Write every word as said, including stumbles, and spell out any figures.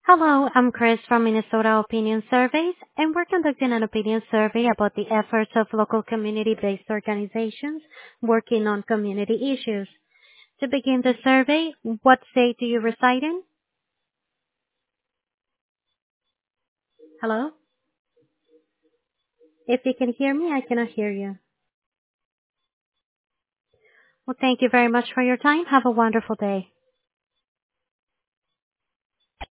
Hello, I'm Chris from Minnesota Opinion Surveys, and we're conducting an opinion survey about the efforts of local community-based organizations working on community issues. To begin the survey, what state do you reside in? Hello? If you can hear me, I cannot hear you. Well, thank you very much for your time. Have a wonderful day.